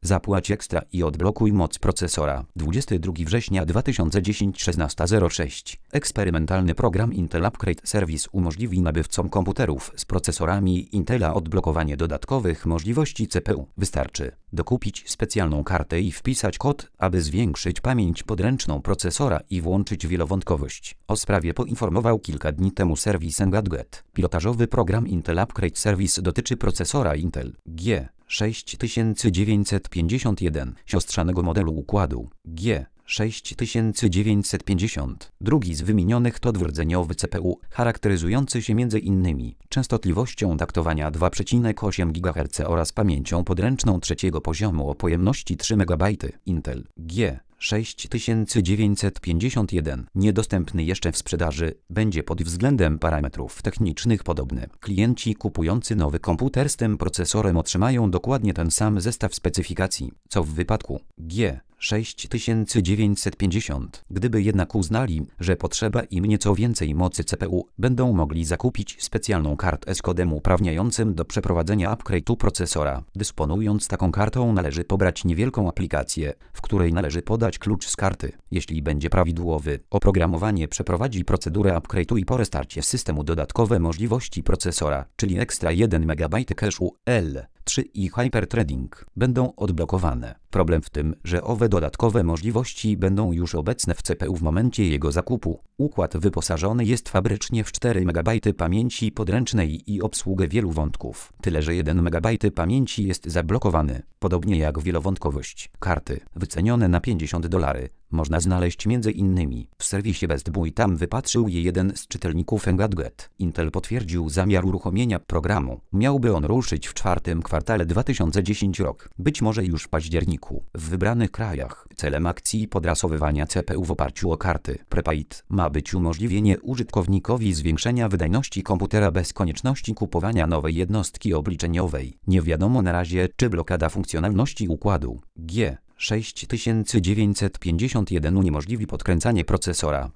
Zapłać ekstra i odblokuj moc procesora. 22 września 2010 16:06. Eksperymentalny program Intel Upgrade Service umożliwi nabywcom komputerów z procesorami Intela odblokowanie dodatkowych możliwości CPU. Wystarczy dokupić specjalną kartę i wpisać kod, aby zwiększyć pamięć podręczną procesora i włączyć wielowątkowość. O sprawie poinformował kilka dni temu serwis Engadget. Pilotażowy program Intel Upgrade Service dotyczy procesora Intel G6951, siostrzanego modelu układu G6950. Drugi z wymienionych to dwurdzeniowy CPU, charakteryzujący się m.in. częstotliwością taktowania 2,8 GHz oraz pamięcią podręczną trzeciego poziomu o pojemności 3 MB. Intel G6951, niedostępny jeszcze w sprzedaży, będzie pod względem parametrów technicznych podobny. Klienci kupujący nowy komputer z tym procesorem otrzymają dokładnie ten sam zestaw specyfikacji, co w wypadku G6950. Gdyby jednak uznali, że potrzeba im nieco więcej mocy CPU, będą mogli zakupić specjalną kartę z kodem uprawniającym do przeprowadzenia upgrade'u procesora. Dysponując taką kartą, należy pobrać niewielką aplikację, w której należy podać klucz z karty. Jeśli będzie prawidłowy, oprogramowanie przeprowadzi procedurę upgrade'u i po restarcie systemu dodatkowe możliwości procesora, czyli ekstra 1 MB cache'u L3 i hyperthreading, będą odblokowane. Problem w tym, że owe dodatkowe możliwości będą już obecne w CPU w momencie jego zakupu. Układ wyposażony jest fabrycznie w 4 MB pamięci podręcznej i obsługę wielu wątków. Tyle, że 1 MB pamięci jest zablokowany, podobnie jak wielowątkowość. Karty, wycenione na $50, można znaleźć m.in. w serwisie Best Buy. Tam wypatrzył je jeden z czytelników Engadget. Intel potwierdził zamiar uruchomienia programu. Miałby on ruszyć w czwartym kwartale 2010 rok, być może już w październiku. W wybranych krajach celem akcji podrasowywania CPU w oparciu o karty prepaid ma być umożliwienie użytkownikowi zwiększenia wydajności komputera bez konieczności kupowania nowej jednostki obliczeniowej. Nie wiadomo na razie, czy blokada funkcjonalności układu G6951 uniemożliwi podkręcanie procesora.